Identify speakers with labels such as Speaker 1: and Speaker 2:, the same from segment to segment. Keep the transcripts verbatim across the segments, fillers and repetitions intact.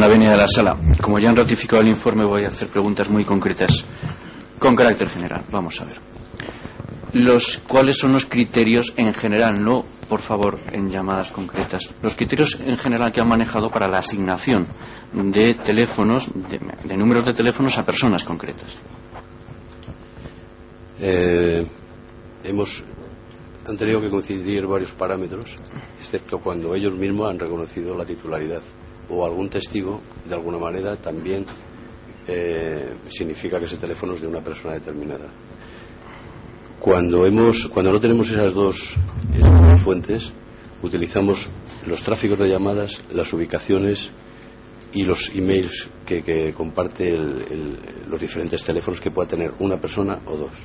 Speaker 1: la venia de la sala. Como ya han ratificado el informe, voy a hacer preguntas muy concretas con carácter general. Vamos a ver. Los, ¿Cuáles son los criterios en general? No, por favor, en llamadas concretas. Los criterios en general que han manejado para la asignación de teléfonos, de, de números de teléfonos a personas concretas.
Speaker 2: Eh, hemos han tenido que coincidir varios parámetros, excepto cuando ellos mismos han reconocido la titularidad o algún testigo, de alguna manera, también eh, significa que ese teléfono es de una persona determinada. Cuando hemos, cuando no tenemos esas dos, esas dos fuentes, utilizamos los tráficos de llamadas, las ubicaciones y los emails que, que comparte el, el, los diferentes teléfonos que pueda tener una persona o dos.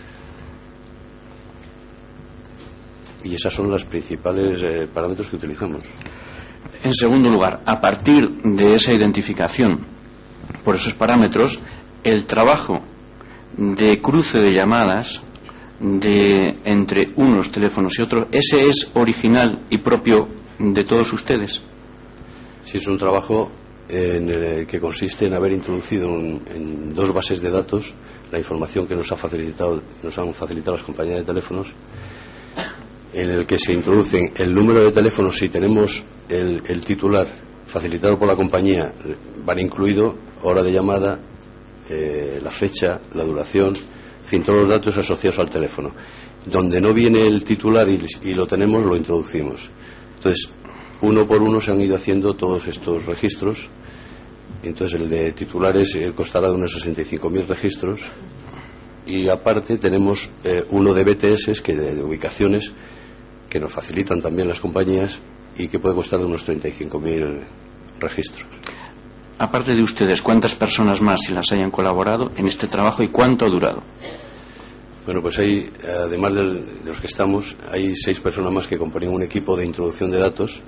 Speaker 2: Y esas son los principales eh, parámetros que utilizamos.
Speaker 1: En segundo lugar, a partir de esa identificación por esos parámetros, el trabajo de cruce de llamadas de entre unos teléfonos y otros, ¿ese es original y propio de todos ustedes?
Speaker 2: Sí, es un trabajo en el que consiste en haber introducido un, en dos bases de datos la información que nos ha facilitado, nos han facilitado las compañías de teléfonos, en el que se introducen el número de teléfono si tenemos el, el titular facilitado por la compañía, van incluido hora de llamada, eh, la fecha, la duración, en fin, todos los datos asociados al teléfono. Donde no viene el titular y, y lo tenemos, lo introducimos. Entonces, uno por uno se han ido haciendo todos estos registros. Entonces, el de titulares eh, costará de unos sesenta y cinco mil registros. Y aparte tenemos eh, uno de B T S, que de, de ubicaciones, que nos facilitan también las compañías y que puede costar de unos treinta y cinco mil registros.
Speaker 1: Aparte de ustedes, ¿cuántas personas más si las hayan colaborado en este trabajo y cuánto ha durado?
Speaker 2: Bueno, pues hay, además de los que estamos, hay seis personas más que componen un equipo de introducción de datos,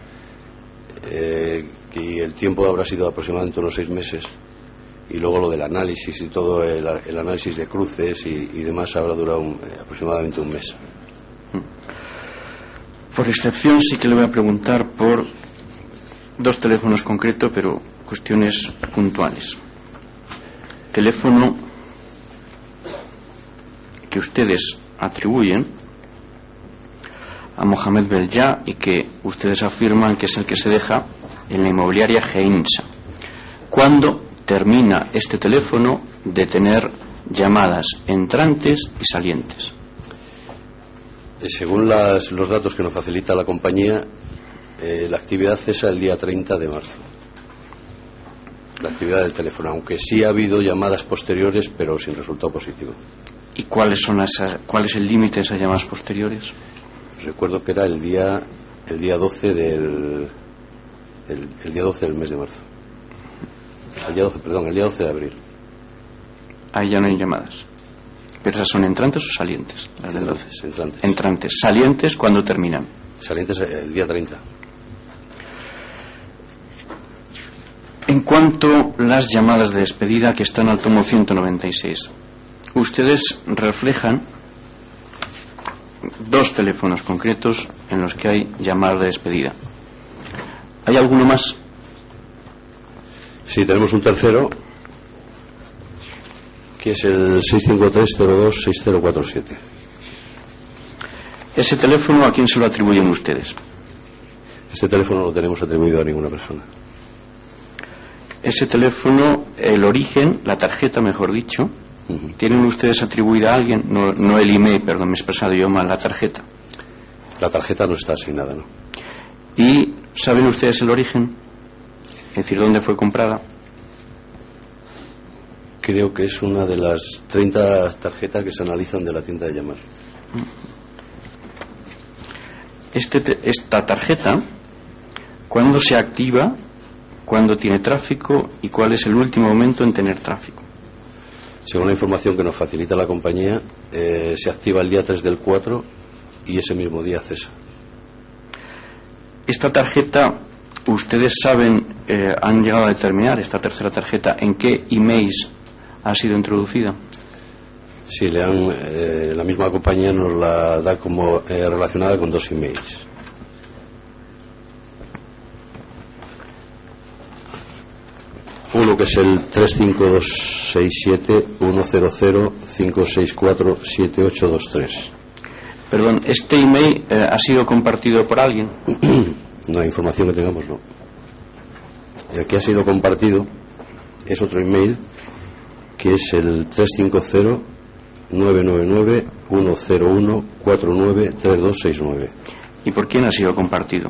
Speaker 2: eh, y el tiempo habrá sido aproximadamente unos seis meses. Y luego lo del análisis y todo el, el análisis de cruces y, y demás habrá durado un, eh, aproximadamente un mes.
Speaker 1: Por excepción sí que le voy a preguntar por dos teléfonos concretos, pero cuestiones puntuales. Teléfono que ustedes atribuyen a Mohamed Beljá y que ustedes afirman que es el que se deja en la inmobiliaria Geinsa. ¿Cuándo termina este teléfono de tener llamadas entrantes y salientes?
Speaker 2: Según las, los datos que nos facilita la compañía, eh, la actividad cesa el día treinta de marzo. La actividad del teléfono, aunque sí ha habido llamadas posteriores, pero sin resultado positivo.
Speaker 1: ¿Y cuáles son esas, cuál es el límite de esas llamadas posteriores?
Speaker 2: Recuerdo que era el día el día doce del el, el día doce del mes de marzo. El día doce, perdón, el día doce de abril.
Speaker 1: Ahí ya no hay llamadas. ¿Pero esas son entrantes o salientes? Las del doce.
Speaker 2: Entrantes.
Speaker 1: Entrantes. ¿Salientes cuándo terminan?
Speaker 2: Salientes el día treinta.
Speaker 1: En cuanto a las llamadas de despedida que están al tomo ciento noventa y seis, ustedes reflejan dos teléfonos concretos en los que hay llamadas de despedida. ¿Hay alguno más?
Speaker 2: Sí, tenemos un tercero, que es el seis cinco tres cero dos seis cero cuatro siete.
Speaker 1: ¿Ese teléfono a quién se lo atribuyen ustedes?
Speaker 2: Este teléfono no lo tenemos atribuido a ninguna persona.
Speaker 1: Ese teléfono, el origen, la tarjeta, mejor dicho, uh-huh. ¿Tienen ustedes atribuida a alguien? No, no el email, perdón, me he expresado yo mal, la tarjeta.
Speaker 2: La tarjeta no está asignada, ¿no?
Speaker 1: ¿Y saben ustedes el origen? Es decir, ¿dónde fue comprada?
Speaker 2: Creo que es una de las treinta tarjetas que se analizan de la tienda de llamadas.
Speaker 1: Este te, esta tarjeta, ¿cuándo se activa? ¿Cuándo tiene tráfico? ¿Y cuál es el último momento en tener tráfico?
Speaker 2: Según la información que nos facilita la compañía, eh, se activa el día tres del cuatro y ese mismo día cesa.
Speaker 1: Esta tarjeta, ¿ustedes saben, eh, han llegado a determinar esta tercera tarjeta en qué emails ha sido introducida?
Speaker 2: Sí, le han, eh, la misma compañía nos la da como eh, relacionada con dos emails. Uno que es el tres cinco dos seis siete uno cero cero cinco seis cuatro siete ocho dos tres.
Speaker 1: Perdón, ¿este email eh, ha sido compartido por alguien?
Speaker 2: No, información que tengamos, no. El que ha sido compartido es otro email, que es el tres cinco cero nueve nueve nueve uno cero uno cuatro nueve tres dos seis nueve.
Speaker 1: ¿Y por quién ha sido compartido?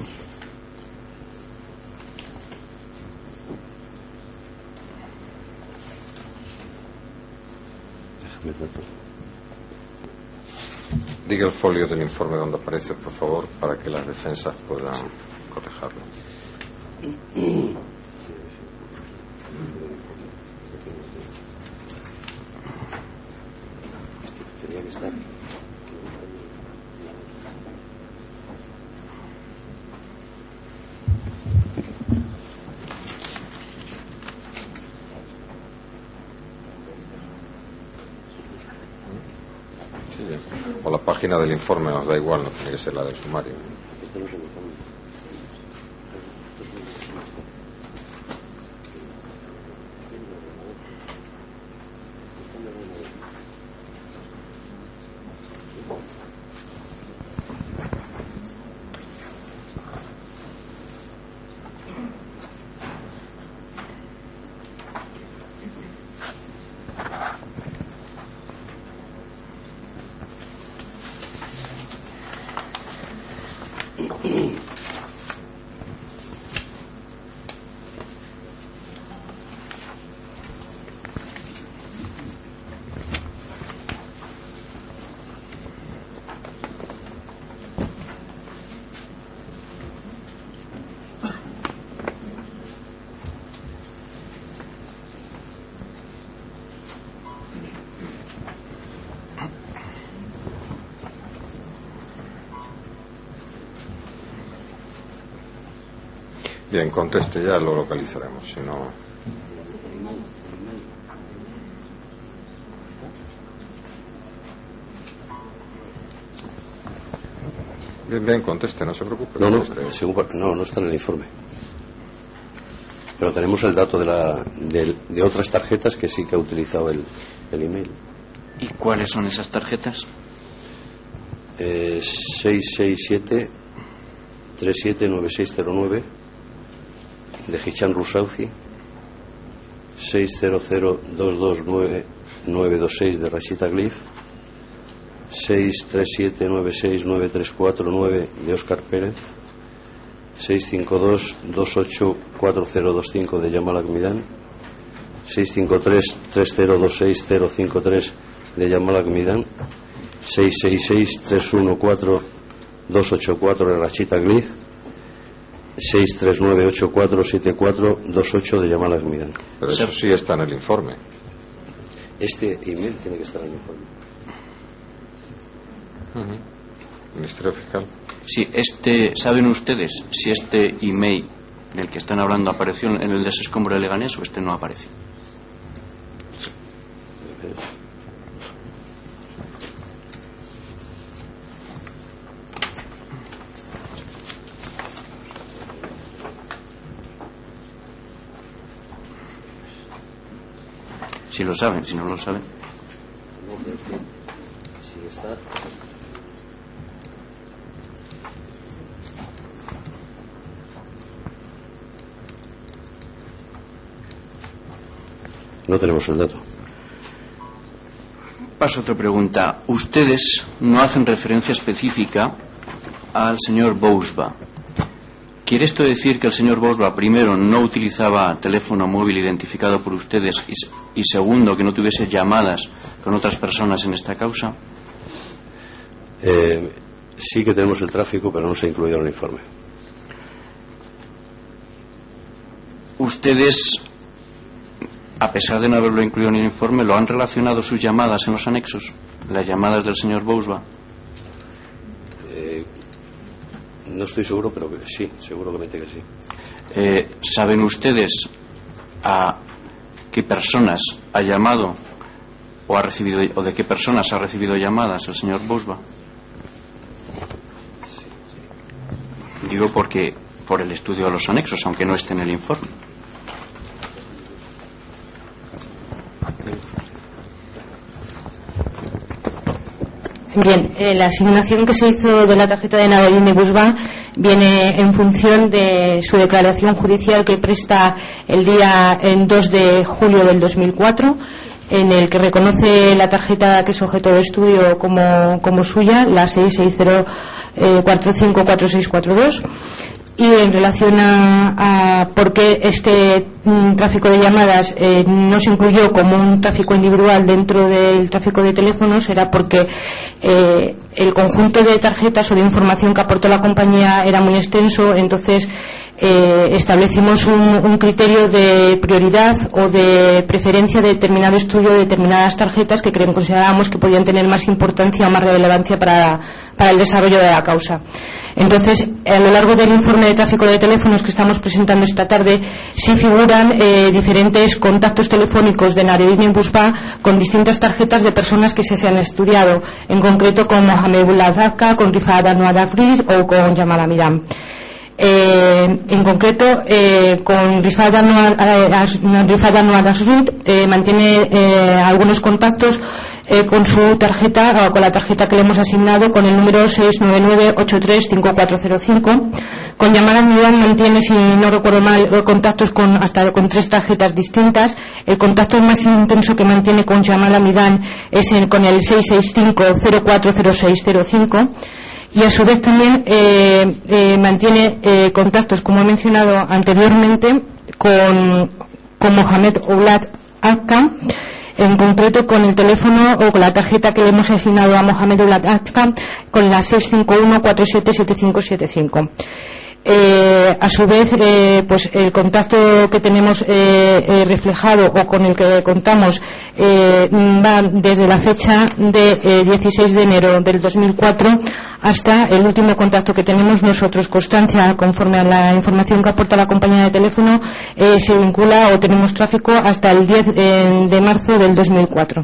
Speaker 2: Déjame tratar.
Speaker 3: Diga el folio del informe donde aparece, por favor, para que las defensas puedan cotejarlo.
Speaker 2: Tenía que estar.
Speaker 3: Sí, bien. O la página del informe nos da igual, no tiene que ser la del sumario. Bien, conteste, ya lo localizaremos, si no... Bien, bien, conteste, no se preocupe.
Speaker 2: No, no,
Speaker 3: conteste.
Speaker 2: según, no, no está en el informe. Pero tenemos el dato de, la, de, de otras tarjetas que sí que ha utilizado el, el email.
Speaker 1: ¿Y cuáles son esas tarjetas?
Speaker 2: Eh, seis seis siete tres siete nueve seis cero nueve de Hichan Rusauzi, seis cero cero dos dos nueve nueve dos seis de Rashida Glif, seis tres siete nueve seis nueve tres cuatro nueve de Óscar Pérez, seis cinco dos dos ocho cuatro cero dos cinco de Yamal Akmidan, seis cinco tres tres cero dos seis cero cinco tres de Yamal Akmidan, seis seis seis tres uno cuatro dos ocho cuatro de Rashida Glif, seis tres nueve ocho cuatro siete cuatro dos ocho de Yamal Akmidan.
Speaker 3: Pero eso sí está en el informe.
Speaker 2: Este email tiene que estar en el informe.
Speaker 3: Uh-huh. Ministerio Fiscal.
Speaker 1: Sí, este, ¿saben ustedes si este email del que están hablando apareció en el desescombro de Leganés o este no aparece? Si lo saben, si no lo saben.
Speaker 2: Si está... No tenemos el dato.
Speaker 1: Paso a otra pregunta. Ustedes no hacen referencia específica al señor Bousba. ¿Quiere esto decir que el señor Bousba, primero, no utilizaba teléfono móvil identificado por ustedes y, y segundo, que no tuviese llamadas con otras personas en esta causa?
Speaker 2: Eh, sí que tenemos el tráfico, pero no se ha incluido en el informe.
Speaker 1: Ustedes, a pesar de no haberlo incluido en el informe, ¿lo han relacionado sus llamadas en los anexos? Las llamadas del señor Bousba.
Speaker 2: Eh, no estoy seguro, pero que sí, seguro que mete que sí.
Speaker 1: Eh, ¿Saben ustedes a qué personas ha llamado o ha recibido o de qué personas ha recibido llamadas el señor Bousba? Digo porque por el estudio de los anexos, aunque no esté en el informe.
Speaker 4: Bien, eh, la asignación que se hizo de la tarjeta de Nadeline de Busbá viene en función de su declaración judicial que presta el día en dos de julio del dos mil cuatro, en el que reconoce la tarjeta que es objeto de estudio como, como suya, la seis seis cero cuatro cinco cuatro seis cuatro dos. Y en relación a, a por qué este mm, tráfico de llamadas eh, no se incluyó como un tráfico individual dentro del tráfico de teléfonos, era porque eh, el conjunto de tarjetas o de información que aportó la compañía era muy extenso. Entonces eh, establecimos un, un criterio de prioridad o de preferencia de determinado estudio de determinadas tarjetas que creemos, considerábamos que podían tener más importancia o más relevancia para, para el desarrollo de la causa. Entonces, a lo largo del informe de tráfico de teléfonos que estamos presentando esta tarde, sí figuran eh, diferentes contactos telefónicos de Nadeline Busbá con distintas tarjetas de personas que se, se han estudiado, en concreto con Mohamedullah Zakka, con Rifat Anwar Afrid o con Jamal Amidan. Eh, en concreto, eh, con Rifat Anwar Afrid eh, mantiene eh, algunos contactos eh, con su tarjeta o con la tarjeta que le hemos asignado con el número seis nueve nueve ocho tres cinco cuatro cero cinco. Con Jamal Amidan mantiene, si no recuerdo mal, contactos con hasta con tres tarjetas distintas. El contacto más intenso que mantiene con Jamal Amidan es el, con el seis seis cinco cero cuatro cero seis cero cinco. Y a su vez también eh, eh, mantiene eh, contactos, como he mencionado anteriormente, con, con Mohamed Oulad Akka, en concreto con el teléfono o con la tarjeta que le hemos asignado a Mohamed Oulad Akka, con la seis cinco uno cuatro siete siete cinco siete cinco. Eh, a su vez, eh, pues el contacto que tenemos eh, eh, reflejado o con el que contamos eh, va desde la fecha de eh, dieciséis de enero del dos mil cuatro hasta el último contacto que tenemos nosotros. Constancia, conforme a la información que aporta la compañía de teléfono, eh, se vincula o tenemos tráfico hasta el diez de marzo del dos mil cuatro.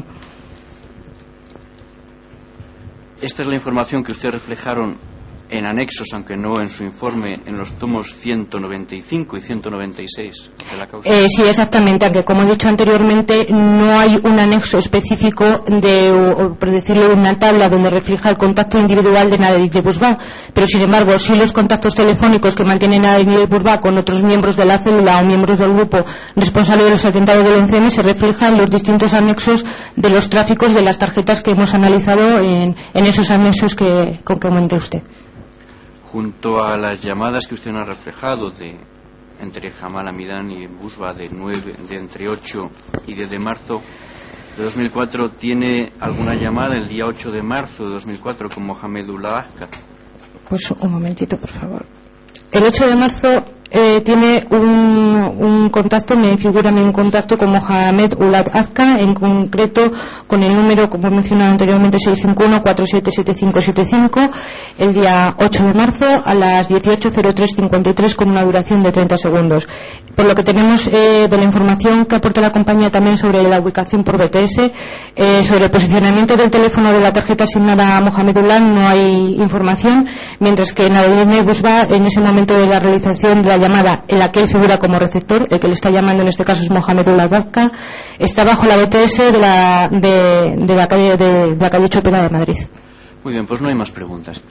Speaker 1: Esta es la información que ustedes reflejaron en anexos, aunque no en su informe, en los tomos ciento noventa y cinco y ciento noventa y seis de la causa. Eh,
Speaker 4: sí, exactamente, aunque como he dicho anteriormente no hay un anexo específico de, o, por decirlo, una tabla donde refleja el contacto individual de Nadeline Busbá, pero sin embargo sí los contactos telefónicos que mantiene Nadeline Busbá con otros miembros de la célula o miembros del grupo responsable de los atentados del once eme se reflejan en los distintos anexos de los tráficos de las tarjetas que hemos analizado en, en esos anexos que, que comenté usted.
Speaker 1: Junto a las llamadas que usted nos ha reflejado de entre Jamal Amidan y Busbá de, nueve, de entre ocho y diez de marzo de dos mil cuatro, ¿tiene alguna llamada el día ocho de marzo de dos mil cuatro con Mohamedullah Akka?
Speaker 4: Pues un momentito, por favor. El ocho de marzo eh, tiene un, un contacto, me figura un contacto con Mohamed Oulad Akka, en concreto con el número, como he mencionado anteriormente, seis cinco uno cuatro siete siete cinco siete cinco, el día ocho de marzo a las dieciocho cero tres cincuenta y tres con una duración de treinta segundos. Por lo que tenemos eh, de la información que aporta la compañía también sobre la ubicación por B T S, eh, sobre el posicionamiento del teléfono de la tarjeta asignada a Mohamedullah no hay información, mientras que en Nadeline Busbá, en ese momento de la realización de la llamada en la que él figura como receptor, el que le está llamando en este caso es Mohamedullah Zakka, está bajo la B T S de la, de, de la calle de, de la calle Chopera de Madrid.
Speaker 1: Muy bien, pues no hay más preguntas.